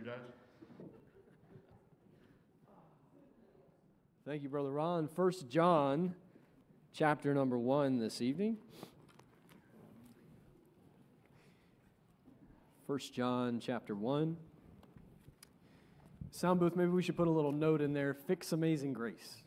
guys. Thank you, Brother Ron. 1 John, chapter number 1 this evening. 1 John, chapter 1. Sound booth, maybe we should put a little note in there, fix Amazing Grace.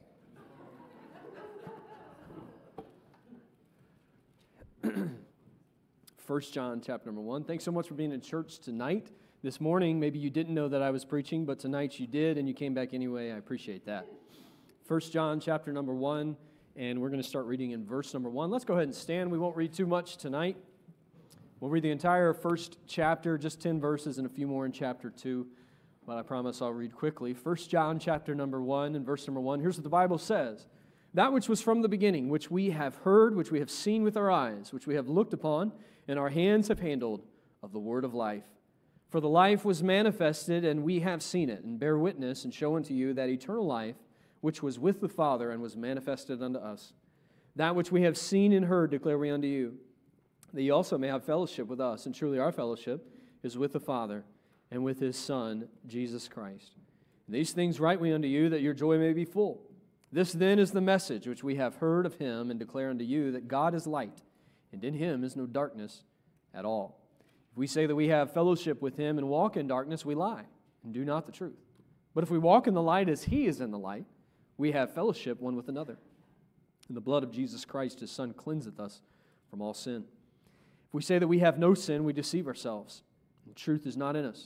First John, chapter number 1. Thanks so much for being in church tonight. This morning, maybe you didn't know that I was preaching, but tonight you did, and you came back anyway. I appreciate that. 1 John, chapter number 1, and we're going to start reading in verse number 1. Let's go ahead and stand. We won't read too much tonight. We'll read the entire first chapter, just 10 verses, and a few more in chapter 2, but I promise I'll read quickly. 1 John, chapter number 1, and verse number 1. Here's what the Bible says. That which was from the beginning, which we have heard, which we have seen with our eyes, which we have looked upon, and our hands have handled of the word of life. For the life was manifested, and we have seen it, and bear witness, and show unto you that eternal life, which was with the Father, and was manifested unto us. That which we have seen and heard declare we unto you, that ye also may have fellowship with us. And truly our fellowship is with the Father, and with His Son, Jesus Christ. And these things write we unto you, that your joy may be full. This then is the message which we have heard of Him, and declare unto you, that God is light, and in Him is no darkness at all. If we say that we have fellowship with Him and walk in darkness, we lie and do not the truth. But if we walk in the light as He is in the light, we have fellowship one with another. And the blood of Jesus Christ, His Son, cleanseth us from all sin. If we say that we have no sin, we deceive ourselves. The truth is not in us.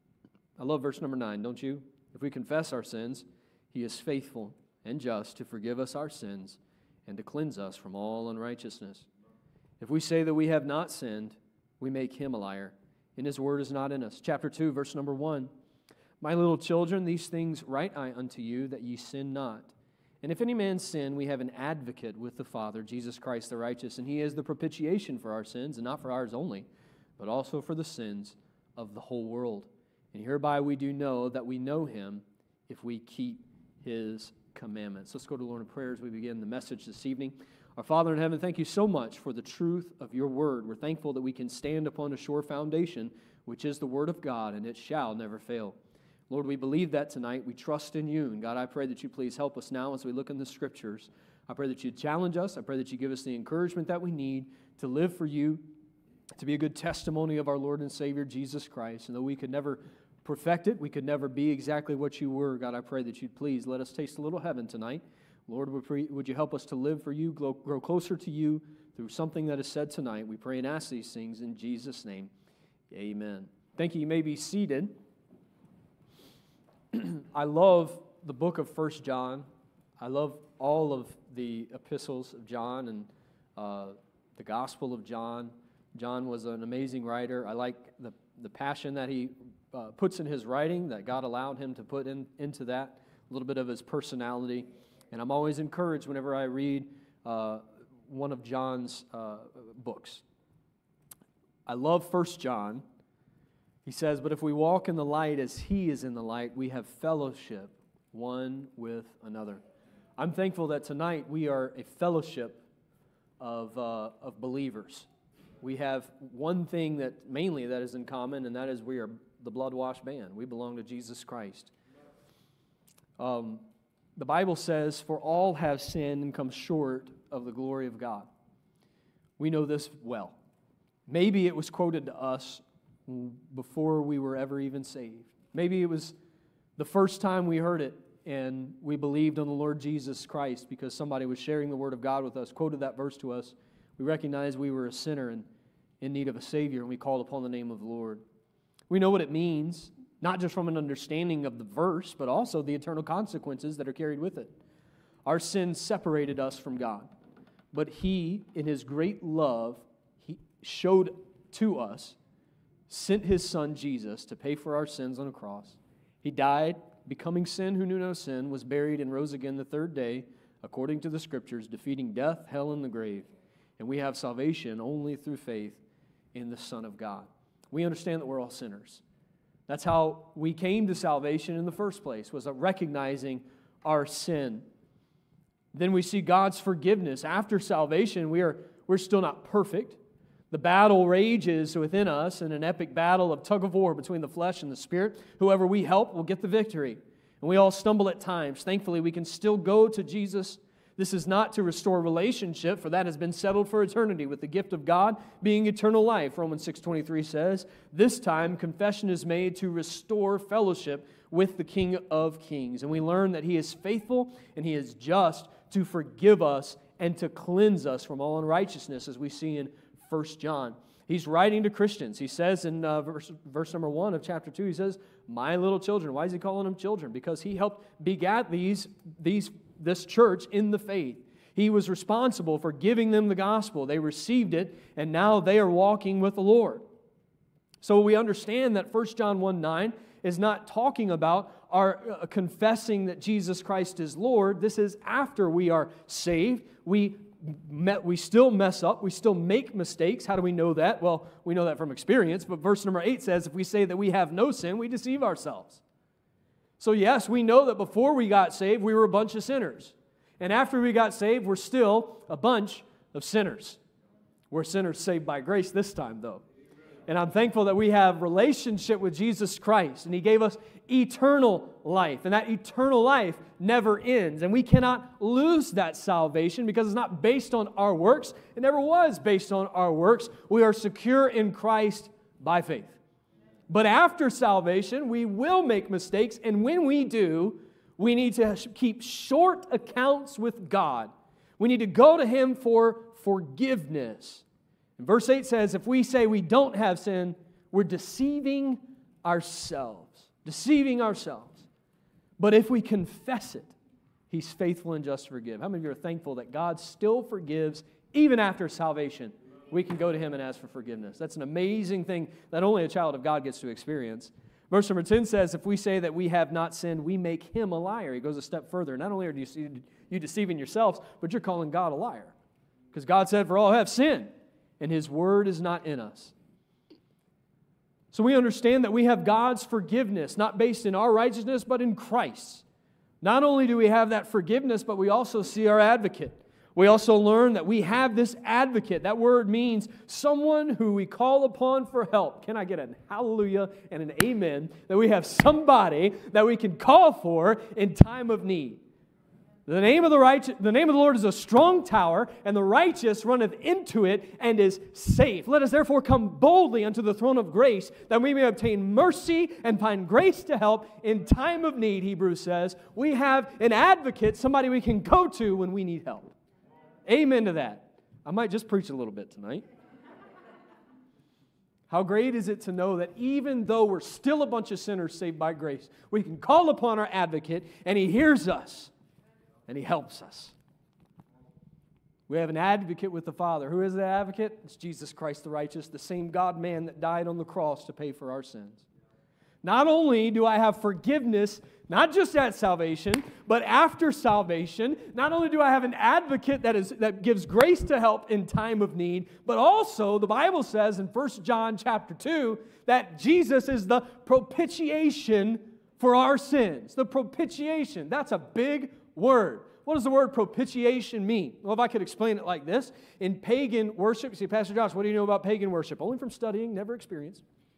I love verse number 9, don't you? If we confess our sins, He is faithful and just to forgive us our sins and to cleanse us from all unrighteousness. If we say that we have not sinned, we make Him a liar, and His word is not in us. Chapter 2, verse number 1. My little children, these things write I unto you, that ye sin not. And if any man sin, we have an advocate with the Father, Jesus Christ the righteous, and He is the propitiation for our sins, and not for ours only, but also for the sins of the whole world. And hereby we do know that we know Him, if we keep His commandments. Let's go to the Lord in prayer as we begin the message this evening. Our Father in heaven, thank you so much for the truth of your word. We're thankful that we can stand upon a sure foundation, which is the word of God, and it shall never fail. Lord, we believe that tonight. We trust in you. And God, I pray that you please help us now as we look in the Scriptures. I pray that you challenge us. I pray that you give us the encouragement that we need to live for you, to be a good testimony of our Lord and Savior, Jesus Christ. And though we could never perfect it, we could never be exactly what you were, God, I pray that you'd please let us taste a little heaven tonight. Lord, would you help us to live for you, grow closer to you through something that is said tonight. We pray and ask these things in Jesus' name. Amen. Thank you. You may be seated. I love the book of 1 John. I love all of the epistles of John and the Gospel of John. John was an amazing writer. I like the passion that he puts in his writing, that God allowed him to put into that, a little bit of his personality. And I'm always encouraged whenever I read one of John's books. I love 1 John. He says, but if we walk in the light as He is in the light, we have fellowship one with another. I'm thankful that tonight we are a fellowship of believers. We have one thing that is in common, and that is we are the blood-washed band. We belong to Jesus Christ. The Bible says, for all have sinned and come short of the glory of God. We know this well. Maybe it was quoted to us before we were ever even saved. Maybe it was the first time we heard it and we believed on the Lord Jesus Christ because somebody was sharing the Word of God with us, quoted that verse to us. We recognized we were a sinner and in need of a Savior, and we called upon the name of the Lord. We know what it means, not just from an understanding of the verse, but also the eternal consequences that are carried with it. Our sins separated us from God, but He, in His great love, He showed to us, sent His Son Jesus to pay for our sins on a cross. He died, becoming sin who knew no sin, was buried and rose again the third day, according to the Scriptures, defeating death, hell, and the grave. And we have salvation only through faith in the Son of God. We understand that we're all sinners. That's how we came to salvation in the first place, was recognizing our sin. Then we see God's forgiveness. After salvation, we're still not perfect. The battle rages within us in an epic battle of tug of war between the flesh and the spirit. Whoever we help will get the victory. And we all stumble at times. Thankfully, we can still go to Jesus. This is not to restore relationship, for that has been settled for eternity, with the gift of God being eternal life. Romans 6:23 says, this time confession is made to restore fellowship with the King of Kings. And we learn that He is faithful and He is just to forgive us and to cleanse us from all unrighteousness, as we see in 1 John. He's writing to Christians. He says in verse number 1 of chapter 2, he says, my little children. Why is he calling them children? Because he helped begat this church in the faith. He was responsible for giving them the gospel. They received it, and now they are walking with the Lord. So we understand that 1 John 1:9 is not talking about our confessing that Jesus Christ is Lord. This is after we are saved. We still mess up. We still make mistakes. How do we know that? Well, we know that from experience. But verse number 8 says, if we say that we have no sin, we deceive ourselves. So yes, we know that before we got saved, we were a bunch of sinners. And after we got saved, we're still a bunch of sinners. We're sinners saved by grace this time, though. And I'm thankful that we have relationship with Jesus Christ. And He gave us eternal life. And that eternal life never ends. And we cannot lose that salvation because it's not based on our works. It never was based on our works. We are secure in Christ by faith. But after salvation, we will make mistakes. And when we do, we need to keep short accounts with God. We need to go to Him for forgiveness. And verse 8 says, if we say we don't have sin, we're deceiving ourselves. Deceiving ourselves. But if we confess it, He's faithful and just to forgive. How many of you are thankful that God still forgives even after salvation? We can go to Him and ask for forgiveness. That's an amazing thing that only a child of God gets to experience. Verse number 10 says, if we say that we have not sinned, we make Him a liar. He goes a step further. Not only are you deceiving yourselves, but you're calling God a liar. Because God said, for all have sinned, and His word is not in us. So we understand that we have God's forgiveness, not based in our righteousness, but in Christ. Not only do we have that forgiveness, but we also see our advocate. We also learn that we have this advocate. That word means someone who we call upon for help. Can I get an hallelujah and an amen? That we have somebody that we can call for in time of need. The name of the Lord is a strong tower, and the righteous runneth into it and is safe. Let us therefore come boldly unto the throne of grace, that we may obtain mercy and find grace to help in time of need, Hebrews says. We have an advocate, somebody we can go to when we need help. Amen to that. I might just preach a little bit tonight. How great is it to know that even though we're still a bunch of sinners saved by grace, we can call upon our advocate, and He hears us. And He helps us. We have an advocate with the Father. Who is the advocate? It's Jesus Christ the righteous, the same God-man that died on the cross to pay for our sins. Not only do I have forgiveness, not just at salvation, but after salvation, not only do I have an advocate that gives grace to help in time of need, but also the Bible says in 1 John chapter 2 that Jesus is the propitiation for our sins. The propitiation. That's a big word. What does the word propitiation mean? Well, if I could explain it like this. In pagan worship, you see, Pastor Josh, what do you know about pagan worship? Only from studying, never experienced.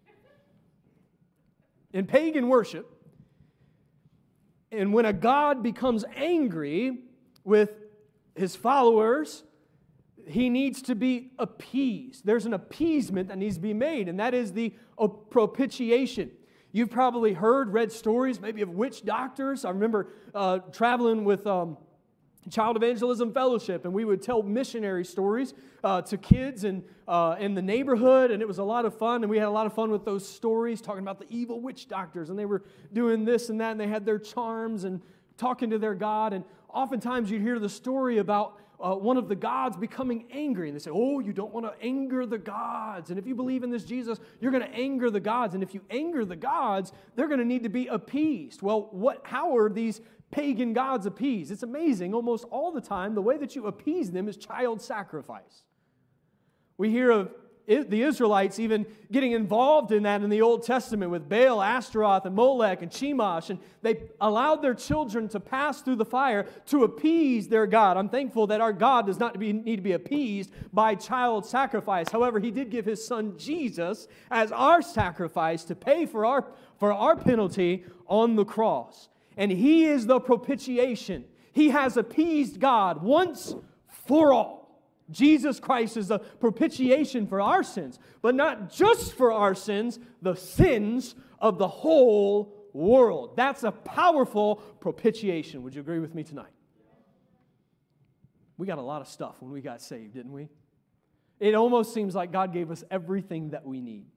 In pagan worship, and when a god becomes angry with his followers, he needs to be appeased. There's an appeasement that needs to be made, and that is the propitiation. You've probably read stories maybe of witch doctors. I remember traveling with Child Evangelism Fellowship, and we would tell missionary stories to kids in the neighborhood, and it was a lot of fun, and we had a lot of fun with those stories, talking about the evil witch doctors, and they were doing this and that, and they had their charms and talking to their God, and oftentimes you'd hear the story about one of the gods becoming angry. And they say, oh, you don't want to anger the gods. And if you believe in this Jesus, you're going to anger the gods. And if you anger the gods, they're going to need to be appeased. Well, how are these pagan gods appeased? It's amazing. Almost all the time, the way that you appease them is child sacrifice. We hear of the Israelites even getting involved in that in the Old Testament with Baal, Ashtaroth, and Molech, and Chemosh, and they allowed their children to pass through the fire to appease their God. I'm thankful that our God does not need to be appeased by child sacrifice. However, He did give His Son Jesus as our sacrifice to pay for our penalty on the cross. And He is the propitiation. He has appeased God once for all. Jesus Christ is the propitiation for our sins, but not just for our sins, the sins of the whole world. That's a powerful propitiation. Would you agree with me tonight? We got a lot of stuff when we got saved, didn't we? It almost seems like God gave us everything that we need.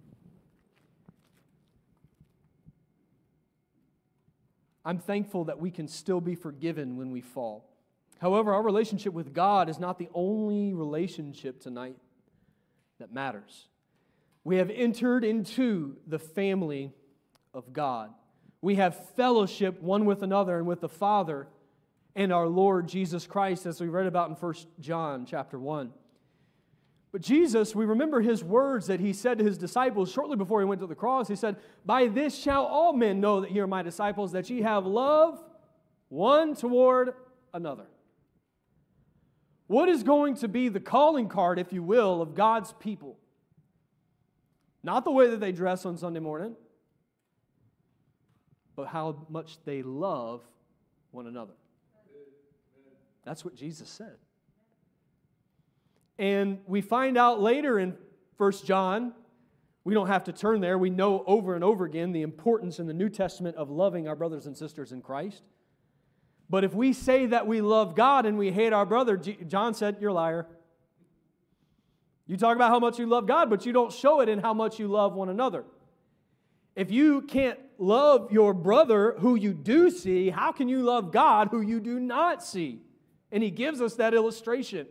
I'm thankful that we can still be forgiven when we fall. However, our relationship with God is not the only relationship tonight that matters. We have entered into the family of God. We have fellowship one with another and with the Father and our Lord Jesus Christ, as we read about in 1 John chapter 1. But Jesus, we remember His words that He said to His disciples shortly before He went to the cross. He said, "By this shall all men know that ye are my disciples, that ye have love one toward another." What is going to be the calling card, if you will, of God's people? Not the way that they dress on Sunday morning, but how much they love one another. That's what Jesus said. And we find out later in 1 John, we don't have to turn there, we know over and over again the importance in the New Testament of loving our brothers and sisters in Christ. But if we say that we love God and we hate our brother, John said, you're a liar. You talk about how much you love God, but you don't show it in how much you love one another. If you can't love your brother who you do see, how can you love God who you do not see? And He gives us that illustration.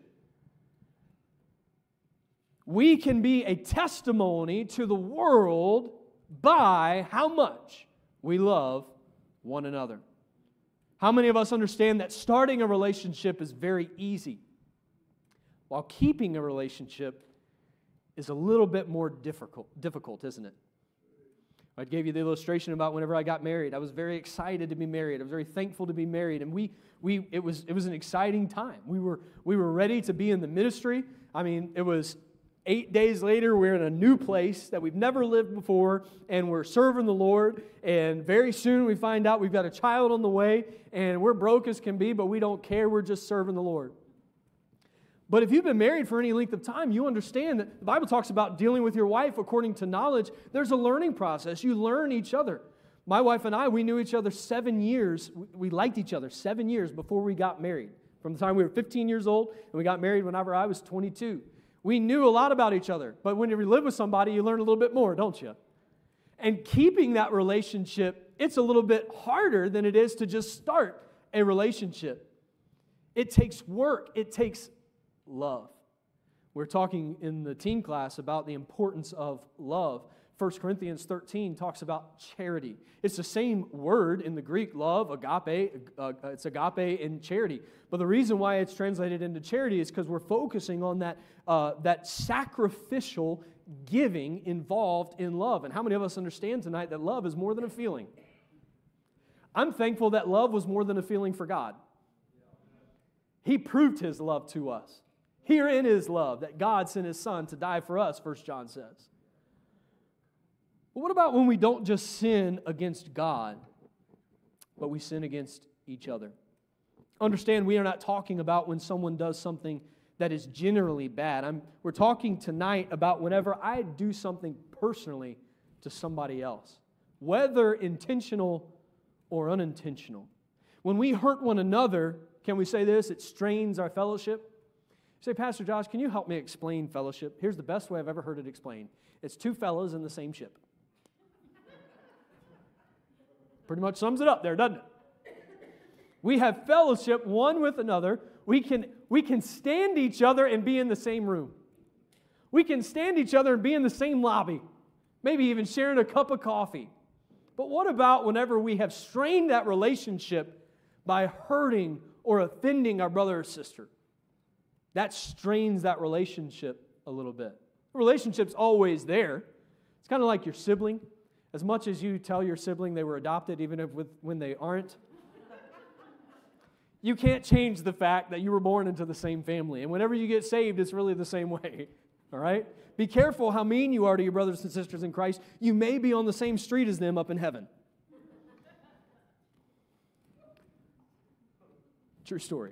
We can be a testimony to the world by how much we love one another. How many of us understand that starting a relationship is very easy, while keeping a relationship is a little bit more difficult, isn't it? I gave you the illustration about whenever I got married. I was very excited to be married. I was very thankful to be married, and it was an exciting time. We were ready to be in the ministry. I mean, it was 8 days later, we're in a new place that we've never lived before, and we're serving the Lord, and very soon we find out we've got a child on the way, and we're broke as can be, but we don't care. We're just serving the Lord. But if you've been married for any length of time, you understand that the Bible talks about dealing with your wife according to knowledge. There's a learning process. You learn each other. My wife and I, we knew each other 7 years. We liked each other 7 years before we got married. From the time we were 15 years old, and we got married whenever I was 22. We knew a lot about each other, but when you live with somebody, you learn a little bit more, don't you? And keeping that relationship, it's a little bit harder than it is to just start a relationship. It takes work. It takes love. We're talking in the teen class about the importance of love. 1 Corinthians 13 talks about charity. It's the same word in the Greek, love, agape. It's agape in charity. But the reason why it's translated into charity is because we're focusing on that sacrificial giving involved in love. And how many of us understand tonight that love is more than a feeling? I'm thankful that love was more than a feeling for God. He proved His love to us. Herein is love, that God sent His Son to die for us, 1 John says. But what about when we don't just sin against God, but we sin against each other? Understand, we are not talking about when someone does something that is generally bad. We're talking tonight about whenever I do something personally to somebody else, whether intentional or unintentional. When we hurt one another, can we say this? It strains our fellowship. You say, Pastor Josh, can you help me explain fellowship? Here's the best way I've ever heard it explained. It's two fellows in the same ship. Pretty much sums it up there, doesn't it? We have fellowship one with another. We can stand each other and be in the same room. We can stand each other and be in the same lobby, maybe even sharing a cup of coffee. But what about whenever we have strained that relationship by hurting or offending our brother or sister? That strains that relationship a little bit. The relationship's always there. It's kind of like your sibling. As much as you tell your sibling they were adopted, even if when they aren't, you can't change the fact that you were born into the same family. And whenever you get saved, it's really the same way. All right? Be careful how mean you are to your brothers and sisters in Christ. You may be on the same street as them up in heaven. True story.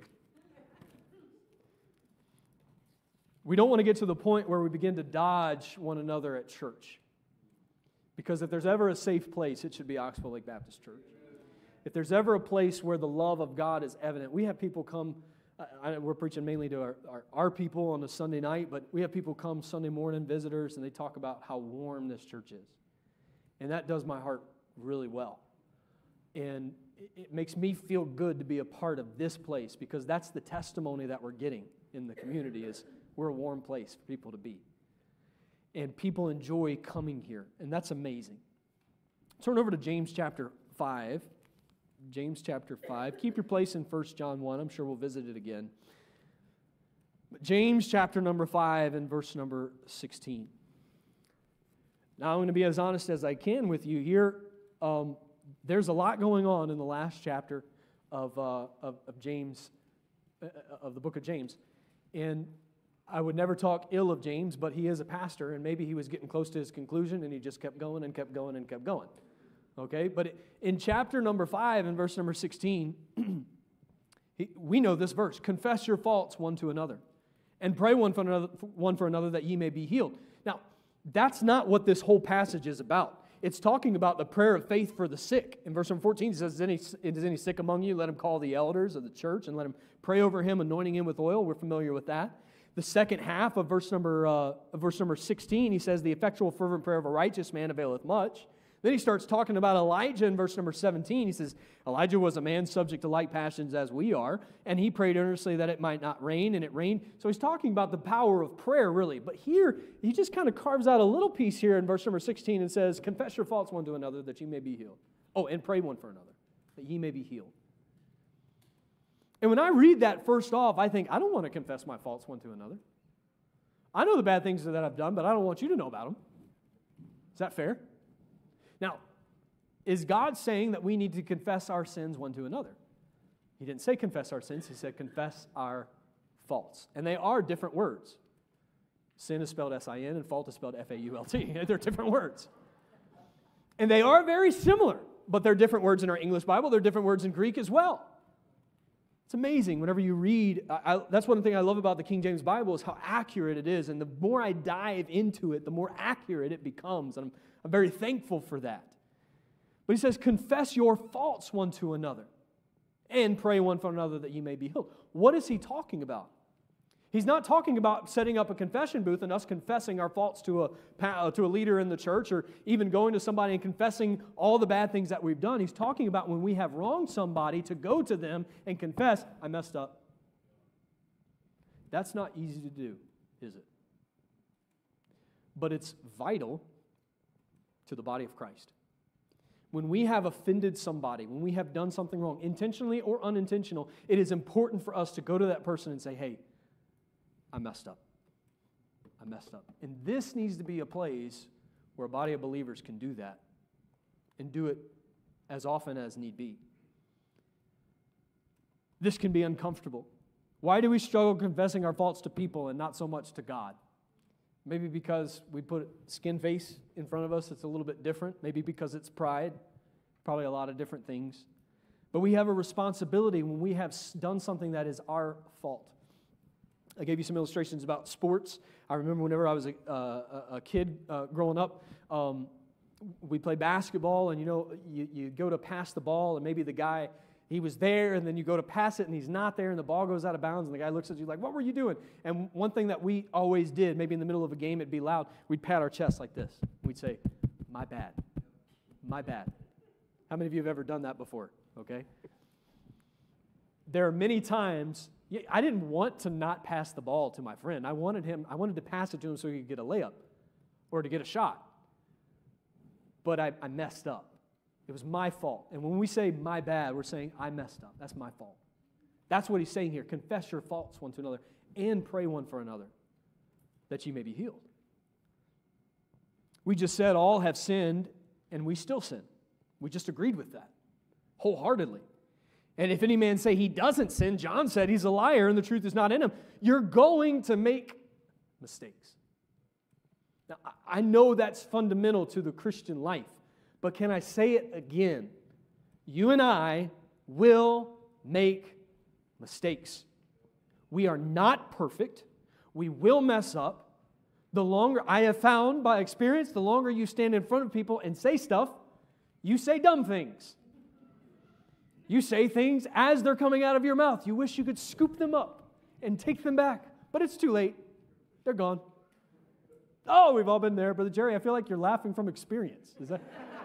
We don't want to get to the point where we begin to dodge one another at church. Because if there's ever a safe place, it should be Oxbow Lake Baptist Church. If there's ever a place where the love of God is evident, we have people come, we're preaching mainly to our people on a Sunday night, but we have people come Sunday morning, visitors, and they talk about how warm this church is. And that does my heart really well. And it makes me feel good to be a part of this place, because that's the testimony that we're getting in the community, is we're a warm place for people to be. And people enjoy coming here, and that's amazing. Turn over to James chapter 5. James chapter 5. Keep your place in 1 John 1. I'm sure we'll visit it again. But James chapter number 5 and verse number 16. Now, I'm going to be as honest as I can with you here. There's a lot going on in the last chapter of James, of the book of James. And I would never talk ill of James, but he is a pastor, and maybe he was getting close to his conclusion, and he just kept going and kept going and kept going. Okay, but in chapter number 5 and verse number 16, we know this verse: confess your faults one to another, and pray one for another that ye may be healed. Now, that's not what this whole passage is about. It's talking about the prayer of faith for the sick. In verse number 14, it says, is any sick among you? Let him call the elders of the church and let him pray over him, anointing him with oil. We're familiar with that. The second half of verse number 16, he says, the effectual fervent prayer of a righteous man availeth much. Then he starts talking about Elijah in verse number 17. He says, Elijah was a man subject to like passions as we are, and he prayed earnestly that it might not rain, and it rained. So he's talking about the power of prayer, really. But here, he just kind of carves out a little piece here in verse number 16 and says, confess your faults one to another that ye may be healed. Oh, and pray one for another that ye may be healed. And when I read that first off, I think, I don't want to confess my faults one to another. I know the bad things that I've done, but I don't want you to know about them. Is that fair? Now, is God saying that we need to confess our sins one to another? He didn't say confess our sins. He said confess our faults. And they are different words. Sin is spelled S-I-N and fault is spelled F-A-U-L-T. They're different words. And they are very similar, but they're different words in our English Bible. They're different words in Greek as well. It's amazing whenever you read. That's one thing I love about the King James Bible, is how accurate it is. And the more I dive into it, the more accurate it becomes. And I'm very thankful for that. But he says, confess your faults one to another and pray one for another that ye may be healed. What is he talking about? He's not talking about setting up a confession booth and us confessing our faults to a leader in the church, or even going to somebody and confessing all the bad things that we've done. He's talking about when we have wronged somebody, to go to them and confess, I messed up. That's not easy to do, is it? But it's vital to the body of Christ. When we have offended somebody, when we have done something wrong, intentionally or unintentional, it is important for us to go to that person and say, hey, I messed up. I messed up. And this needs to be a place where a body of believers can do that and do it as often as need be. This can be uncomfortable. Why do we struggle confessing our faults to people and not so much to God? Maybe because we put skin face in front of us that's a little bit different. Maybe because it's pride. Probably a lot of different things. But we have a responsibility when we have done something that is our fault. I gave you some illustrations about sports. I remember whenever I was a kid growing up, we played basketball, and you go to pass the ball, and maybe the guy, he was there, and then you go to pass it, and he's not there, and the ball goes out of bounds, and the guy looks at you like, what were you doing? And one thing that we always did, maybe in the middle of a game, it'd be loud, we'd pat our chest like this. We'd say, my bad. My bad. How many of you have ever done that before? Okay? There are many times, I didn't want to not pass the ball to my friend. I wanted to pass it to him so he could get a layup or to get a shot. But I messed up. It was my fault. And when we say my bad, we're saying I messed up. That's my fault. That's what he's saying here. Confess your faults one to another and pray one for another that you may be healed. We just said all have sinned, and we still sin. We just agreed with that wholeheartedly. And if any man say he doesn't sin, John said he's a liar and the truth is not in him. You're going to make mistakes. Now, I know that's fundamental to the Christian life, but can I say it again? You and I will make mistakes. We are not perfect. We will mess up. The longer, I have found by experience, the longer you stand in front of people and say stuff, you say dumb things. You say things as they're coming out of your mouth. You wish you could scoop them up and take them back, but it's too late. They're gone. Oh, we've all been there. Brother Jerry, I feel like you're laughing from experience. Is that?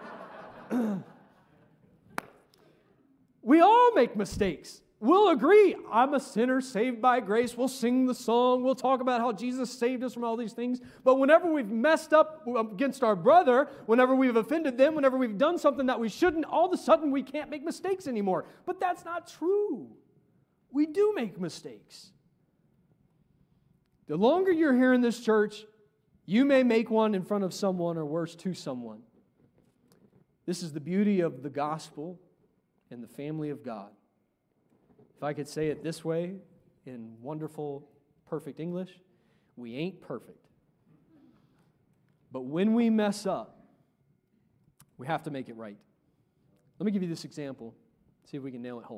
We all make mistakes. We'll agree, I'm a sinner saved by grace. We'll sing the song. We'll talk about how Jesus saved us from all these things. But whenever we've messed up against our brother, whenever we've offended them, whenever we've done something that we shouldn't, all of a sudden we can't make mistakes anymore. But that's not true. We do make mistakes. The longer you're here in this church, you may make one in front of someone or worse, to someone. This is the beauty of the gospel and the family of God. If I could say it this way in wonderful, perfect English, we ain't perfect. But when we mess up, we have to make it right. Let me give you this example, see if we can nail it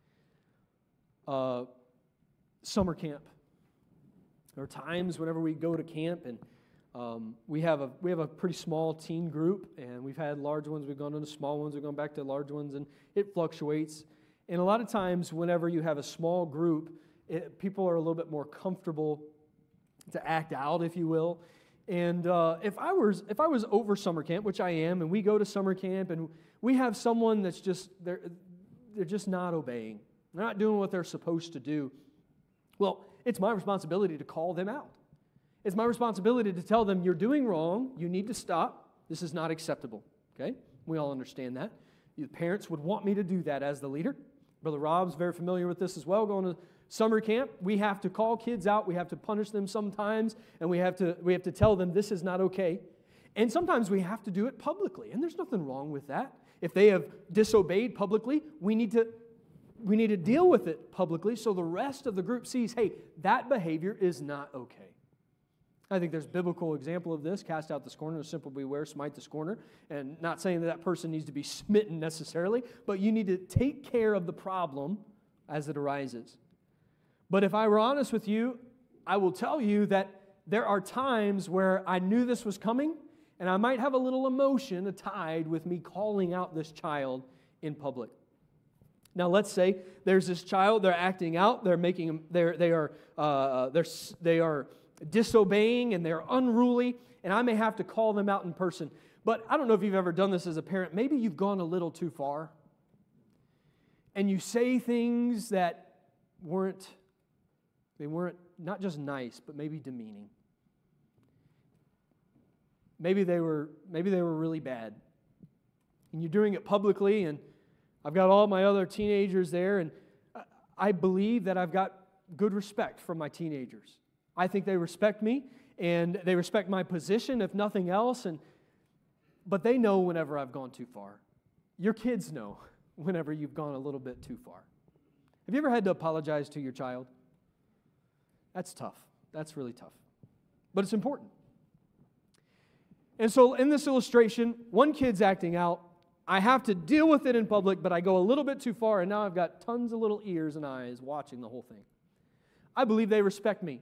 home. Summer camp. There are times whenever we go to camp and we have a pretty small teen group, and we've had large ones, we've gone into small ones, we've gone back to large ones, and it fluctuates. And a lot of times, whenever you have a small group, people are a little bit more comfortable to act out, if you will. And if I was over summer camp, which I am, and we go to summer camp, and we have someone that's just they're just not obeying, they're not doing what they're supposed to do. Well, it's my responsibility to call them out. It's my responsibility to tell them, you're doing wrong, you need to stop, this is not acceptable, okay? We all understand that. The parents would want me to do that as the leader. Brother Rob's very familiar with this as well, going to summer camp. We have to call kids out, we have to punish them sometimes, and we have to tell them this is not okay. And sometimes we have to do it publicly, and there's nothing wrong with that. If they have disobeyed publicly, we need to deal with it publicly so the rest of the group sees, hey, that behavior is not okay. I think there's a biblical example of this. Cast out the scorner, simple beware, smite the scorner. And not saying that person needs to be smitten necessarily, but you need to take care of the problem as it arises. But if I were honest with you, I will tell you that there are times where I knew this was coming, and I might have a little emotion tied with me calling out this child in public. Now, let's say there's this child, they're acting out, they are disobeying and they're unruly, and I may have to call them out in person. But I don't know if you've ever done this as a parent. Maybe you've gone a little too far, and you say things that weren't not just nice, but maybe demeaning. Maybe they were really bad, and you're doing it publicly. And I've got all my other teenagers there, and I believe that I've got good respect for my teenagers. I think they respect me, and they respect my position, if nothing else. But they know whenever I've gone too far. Your kids know whenever you've gone a little bit too far. Have you ever had to apologize to your child? That's tough. That's really tough. But it's important. And so in this illustration, one kid's acting out. I have to deal with it in public, but I go a little bit too far, and now I've got tons of little ears and eyes watching the whole thing. I believe they respect me.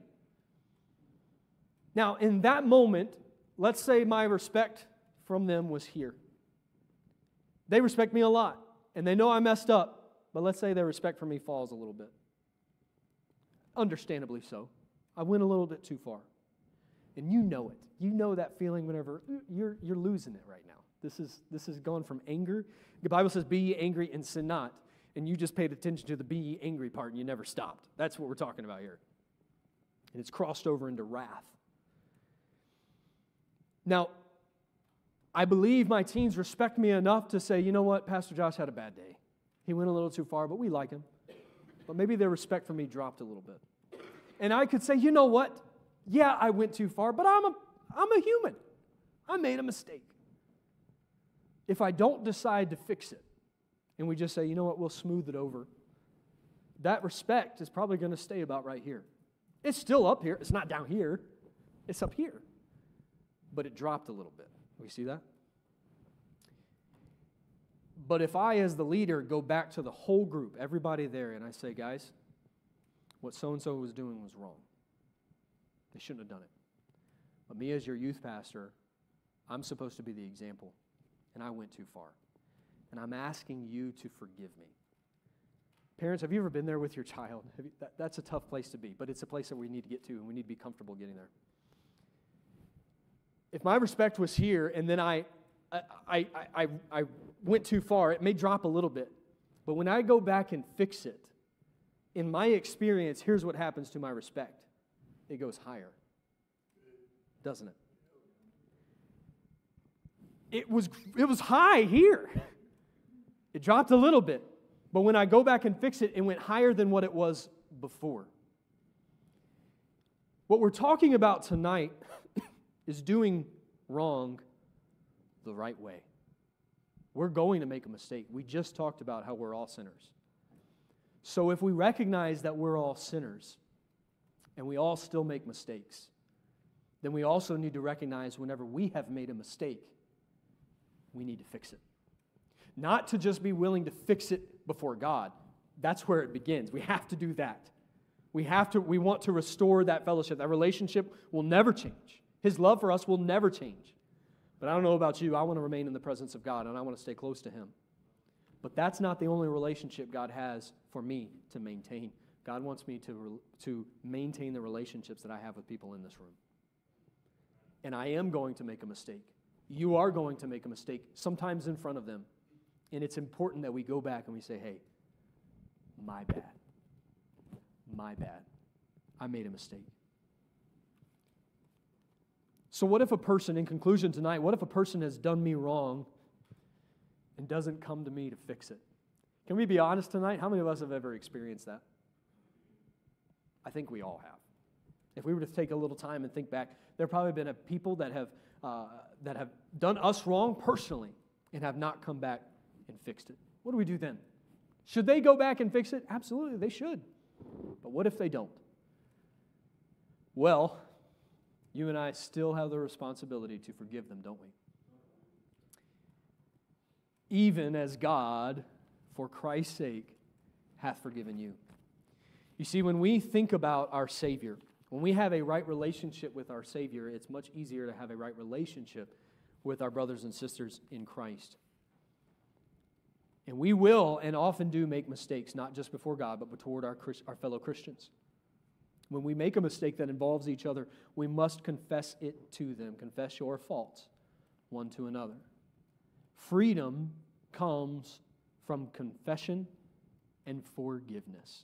Now, in that moment, let's say my respect from them was here. They respect me a lot, and they know I messed up, but let's say their respect for me falls a little bit. Understandably so. I went a little bit too far. And you know it. You know that feeling whenever you're losing it right now. This is going from anger. The Bible says, be ye angry and sin not. And you just paid attention to the be ye angry part, and you never stopped. That's what we're talking about here. And it's crossed over into wrath. Now, I believe my teens respect me enough to say, you know what, Pastor Josh had a bad day. He went a little too far, but we like him. But maybe their respect for me dropped a little bit. And I could say, you know what, yeah, I went too far, but I'm a human. I made a mistake. If I don't decide to fix it, and we just say, you know what, we'll smooth it over, that respect is probably going to stay about right here. It's still up here. It's not down here. It's up here. But it dropped a little bit. We see that? But if I, as the leader, go back to the whole group, everybody there, and I say, guys, what so-and-so was doing was wrong. They shouldn't have done it. But me as your youth pastor, I'm supposed to be the example, and I went too far. And I'm asking you to forgive me. Parents, have you ever been there with your child? That's a tough place to be, but it's a place that we need to get to, and we need to be comfortable getting there. If my respect was here, and then I went too far, it may drop a little bit. But when I go back and fix it, in my experience, here's what happens to my respect. It goes higher, doesn't it? It was high here. It dropped a little bit. But when I go back and fix it, it went higher than what it was before. What we're talking about tonight is doing wrong the right way. We're going to make a mistake. We just talked about how we're all sinners. So if we recognize that we're all sinners and we all still make mistakes, then we also need to recognize whenever we have made a mistake, we need to fix it. Not to just be willing to fix it before God. That's where it begins. We have to do that. We want to restore that fellowship. That relationship will never change. His love for us will never change. But I don't know about you. I want to remain in the presence of God, and I want to stay close to Him. But that's not the only relationship God has for me to maintain. God wants me to maintain the relationships that I have with people in this room. And I am going to make a mistake. You are going to make a mistake, sometimes in front of them. And it's important that we go back and we say, hey, my bad. My bad. I made a mistake. So what if a person, in conclusion tonight, what if a person has done me wrong and doesn't come to me to fix it? Can we be honest tonight? How many of us have ever experienced that? I think we all have. If we were to take a little time and think back, there have probably been people that have done us wrong personally and have not come back and fixed it. What do we do then? Should they go back and fix it? Absolutely, they should. But what if they don't? Well, you and I still have the responsibility to forgive them, don't we? Even as God, for Christ's sake, hath forgiven you. You see, when we think about our Savior, when we have a right relationship with our Savior, it's much easier to have a right relationship with our brothers and sisters in Christ. And we will and often do make mistakes, not just before God, but toward our fellow Christians. When we make a mistake that involves each other, we must confess it to them. Confess your faults one to another. Freedom comes from confession and forgiveness.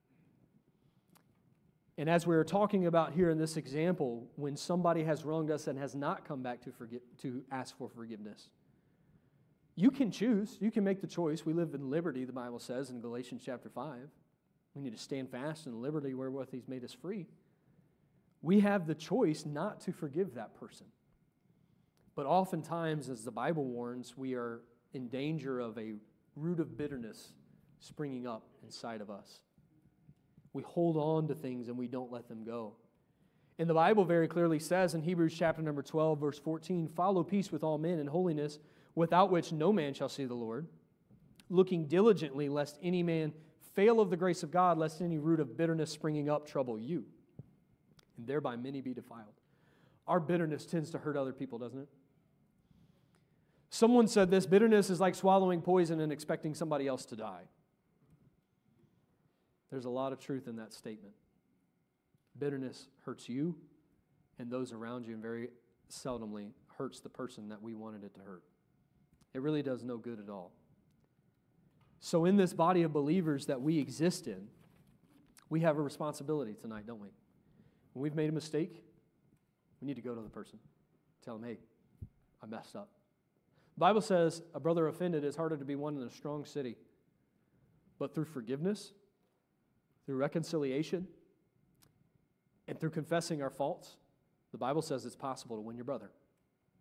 And as we are talking about here in this example, when somebody has wronged us and has not come back to ask for forgiveness, you can choose. You can make the choice. We live in liberty, the Bible says in Galatians chapter 5. We need to stand fast in the liberty wherewith He's made us free. We have the choice not to forgive that person. But oftentimes, as the Bible warns, we are in danger of a root of bitterness springing up inside of us. We hold on to things and we don't let them go. And the Bible very clearly says in Hebrews chapter number 12, verse 14, follow peace with all men and holiness, without which no man shall see the Lord, looking diligently lest any man fail of the grace of God, lest any root of bitterness springing up trouble you, and thereby many be defiled. Our bitterness tends to hurt other people, doesn't it? Someone said this, bitterness is like swallowing poison and expecting somebody else to die. There's a lot of truth in that statement. Bitterness hurts you and those around you, and very seldomly hurts the person that we wanted it to hurt. It really does no good at all. So in this body of believers that we exist in, we have a responsibility tonight, don't we? When we've made a mistake, we need to go to the person. Tell them, hey, I messed up. The Bible says a brother offended is harder to be won in a strong city. But through forgiveness, through reconciliation, and through confessing our faults, the Bible says it's possible to win your brother.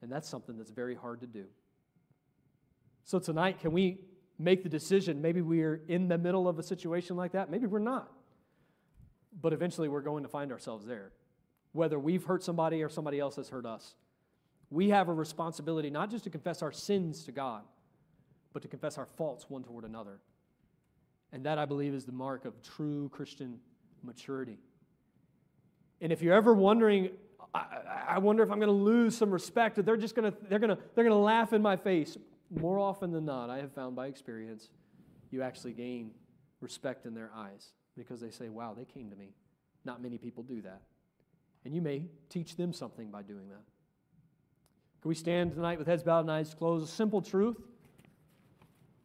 And that's something that's very hard to do. So tonight, can we make the decision? Maybe we're in the middle of a situation like that. Maybe we're not. But eventually we're going to find ourselves there. Whether we've hurt somebody or somebody else has hurt us. We have a responsibility not just to confess our sins to God, but to confess our faults one toward another. And that, I believe, is the mark of true Christian maturity. And if you're ever wondering, I wonder if I'm going to lose some respect, or they're going to laugh in my face. More often than not, I have found by experience, you actually gain respect in their eyes because they say, wow, they came to me. Not many people do that. And you may teach them something by doing that. Can we stand tonight with heads bowed and eyes closed? A simple truth.